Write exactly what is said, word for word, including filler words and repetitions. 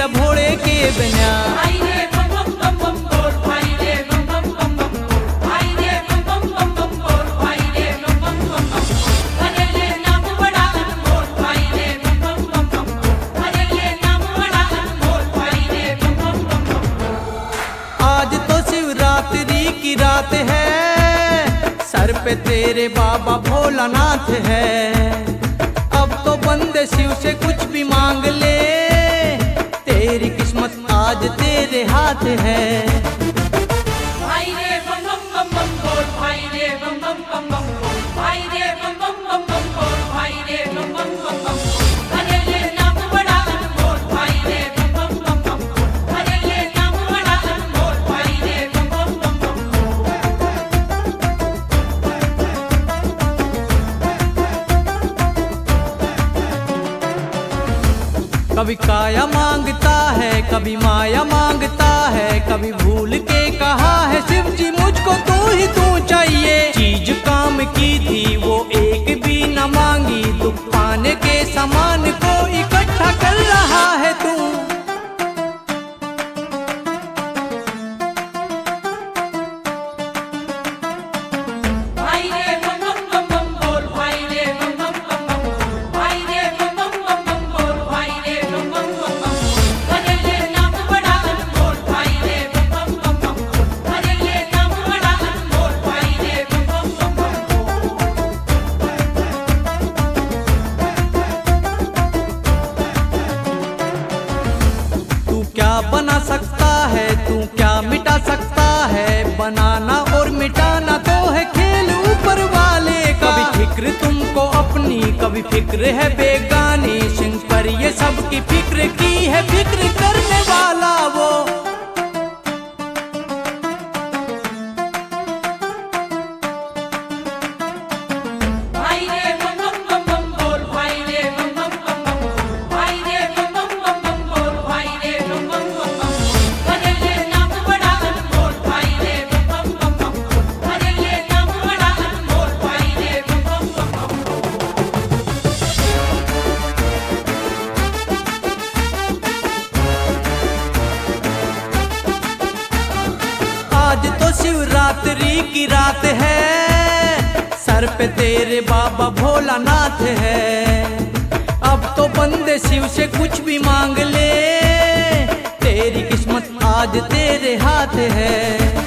है भोले के बिना। आज तो शिवरात्रि की रात है, सर पे तेरे बाबा भोलानाथ है। अब तो बंदे शिव से कुछ भी मांग ले, तेरी किस्मत आज तेरे हाथ है। भाई रे बम बम बम बम बोल, भाई रे बम बम बम बम बोल, भाई रे बम बम बम बम बोल, भाई रे बम बम बम बम बोल। अरे ये नाम बड़ा अनमोल, भाई रे बम बम बम बम बोल। अरे ये नाम बड़ा अनमोल, भाई रे बम बम बम बम बोल। कभी काया मांगता है, कभी माया मांगता है, कभी भूल के कहा है शिव जी मुझको तू ही तू चाहिए। चीज काम की थी वो एक भी न मांगी, दुख पाने के सामान को इकट्ठा कर रहा है तू। भाई रे बम बम बम बम बोल, भाई रे बम बम बम बम बोल, भाई रे बम बम बम बम बोल, भाई रे बम बम बम बम बोल। अरे ये नाम बड़ा अनमोल, भाई रे बम बम बम बम बोल। अरे ये नाम बड़ा अनमोल, भाई रे बम बम बम बम बोल। तू क्या बना सकता है, तू क्या मिटा सकता है, बनाना और मिटाना तो है खेल ऊपर वाले का। कभी फिक्र तुमको अपनी, कभी फिक्र है बेगानी, सिंह पर ये सबकी फिक्र की है, फिक्र करने वाला वो। भाई रे बम बम बम बम बोल, भाई रे बम बम बम बम बोल, भाई रे बम बम बम बम बोल, भाई रे बम बम बम बम बोल। अरे ये नाम बड़ा अनमोल, भाई रे बम बम बम बम बोल। अरे ये नाम बड़ा अनमोल, भाई रे बम बम बम बम बोल। आज तो शिवरात्रि की रात है, सर पे तेरे बाबा भोलानाथ है। अब तो बंदे शिव से कुछ भी मांग ले, तेरी किस्मत आज तेरे हाथ है।